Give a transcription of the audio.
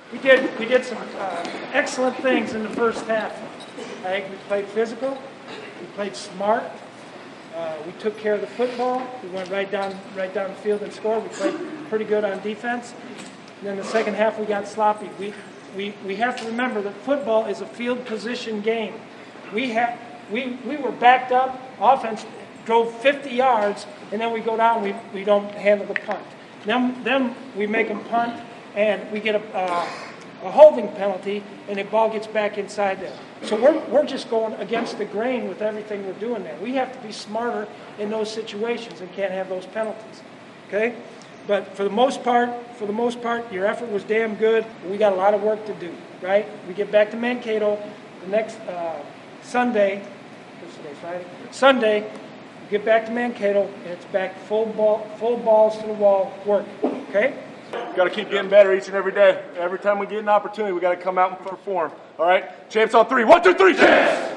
We did some excellent things in the first half. I think we played physical. We played smart. We took care of the football. We went right down the field and scored. We played pretty good on defense. And then the second half we got sloppy. We have to remember that football is a field position game. We were backed up. Offense drove 50 yards, and then we go down. We don't handle the punt. Then we make them punt, and we get a holding penalty, and the ball gets back inside there. So we're just going against the grain with everything we're doing there. We have to be smarter in those situations and can't have those penalties. Okay? But for the most part, your effort was damn good. We got a lot of work to do, right? We get back to Mankato the next Sunday. What's today, Friday? Sunday, we get back to Mankato, and it's back full balls to the wall work. Okay? Got to keep getting better each and every day. Every time we get an opportunity, we got to come out and perform. All right? Champs on three. 1, 2, 3, champs!